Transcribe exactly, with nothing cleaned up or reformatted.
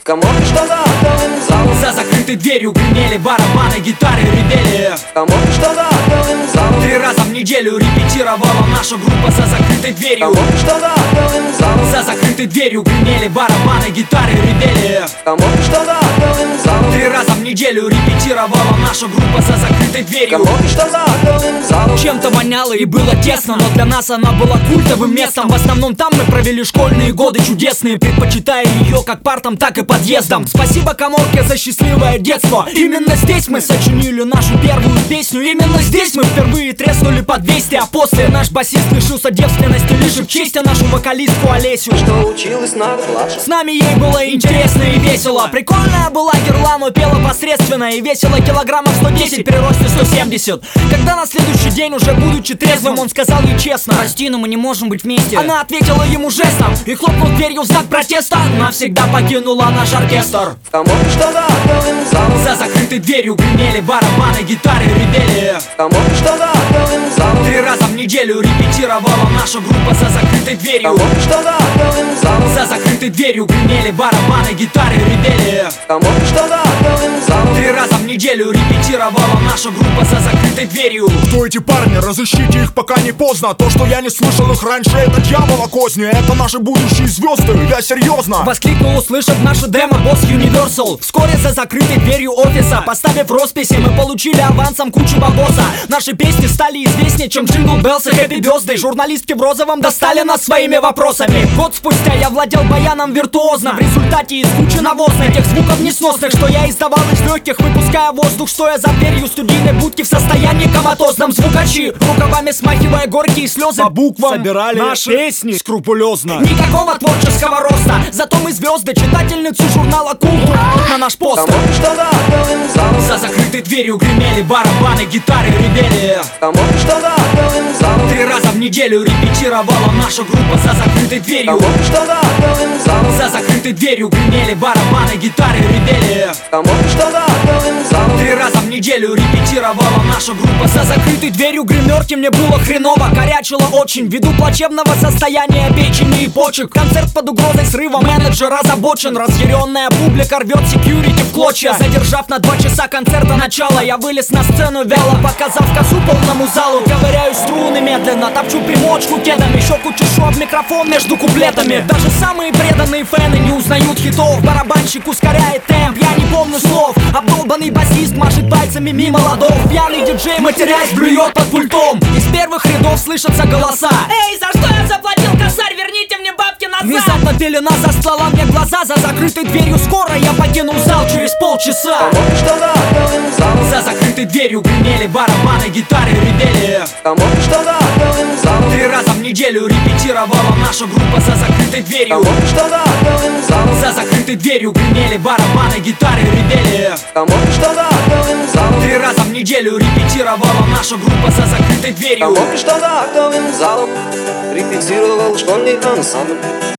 коморке, что за актовым залом. За закрытой дверью гремели барабаны, гитары ревели. В коморке, что за актовым залом. Три раза в неделю репетировала наша группа за закрытой В дверью. коморке, что за актовым залом. За закрытой дверью гремели барабаны, гитары ревели. В коморке, что за актовым залом. Три раза в неделю репетировала наша группа за закрытой В дверью. коморке, что за актовым залом. Чем-то воняло и было тесно, но для нас она была культовым местом. В основном там мы провели школьные годы чудесные, предпочитая ее как партам, так и подъездам. Спасибо коморке за счастливое детство. Именно здесь мы сочинили нашу первую песню. Именно здесь мы впервые треснули по двести. А после наш басист лишился девственности, лишь в честь нашу вокалистку Олесю, Что училась надо младше. с нами ей было интересно и весело. Прикольная была Герла, но пела посредственно. И весила килограммов сто десять при росте сто семьдесят. Когда на следующий день, уже будучи трезвым, он сказал ей честно: прости, но мы не можем быть вместе. Она ответила ему жестом и, хлопнув дверью в знак протеста, навсегда покинула наш оркестр. В коморке, что за актовым залом. За закрытой дверью гремели барабаны, гитары ревели. В коморке, что за актовым залом. Три раза в неделю репетировала наша группа за закрытой В дверью. коморке, что за актовым залом. За закрытой дверью гремели барабаны, гитары ревели. В коморке, что за актовым залом. Три раза в неделю репетировала наша группа за закрытой дверью. Кто эти парни? Разыщите их, пока не поздно. То, что я не слышал их раньше, это дьявола козни. Это наши будущие звезды, я серьезно. Воскликнул, услышав наше демо, босс Universal. Вскоре за закрытой дверью офиса, поставив росписи, мы получили авансом кучу бабоса. Наши песни стали известнее, чем Джингл Беллс и Happy Birthday. Журналистки в розовом достали нас своими вопросами. Год спустя я владел баяном виртуозно. В результате из кучи навозной тех звуков несносных, что я издавал из легких, выпуская воздух, стоя за дверью студийной будки в состоянии коматозном. Звукачи, рукавами смахивая горькие слезы, По буквам собирали наши песни скрупулезно. Никакого творческого роста, зато мы звезды, читательницы журнала «Культур» на наш В постер. коморке, что за актовым залом. За закрытой дверью гремели барабаны, гитары ревели. В коморке, что за актовым залом. Три раза в неделю репетировала наша группа за закрытой В дверью. коморке, что за актовым залом. За закрытой дверью гремели барабаны, гитары ревели. В коморке, что за актовым залом. Три раза в неделю репетировала наша группа за закрытой дверью гримерки. Мне было хреново, горячило очень, ввиду плачевного состояния печени и почек. Концерт под угрозой срыва, менеджер озабочен. Разъяренная публика рвет секьюрити в клочья. Задержав на два часа концерта начало, я вылез на сцену вяло, показав косу полному залу. Ковыряю струны медленно, топчу примочку кедами, щеку чешу об микрофон между куплетами. Даже самые преданные фэны не узнают хитов. Барабанщик ускоряет темп, я не помню слов. Обдолбанный басист машет пальцами мимо ладов. Пьяный диджей, матерясь, блюет под пультом. Из первых рядов слышатся голоса: эй, за что я заплатил, косарь, верните мне бабки назад. Внезапно пелена застлала мне глаза. За закрытой дверью скоро я покинул зал через полчаса. В коморке, что за актовым залом. За закрытой дверью гремели барабаны, гитары ревели. В коморке, что за актовым залом. Три раза в неделю репетировала наша группа за закрытой В дверью. коморке, что за актовым залом. За закрытой дверью гремели барабаны, гитары ревели. В коморке, что за актовым залом. Три раза в неделю репетировала наша группа за закрытой В дверью. коморке, что за актовым залом. Репетировал школьный ансамбль.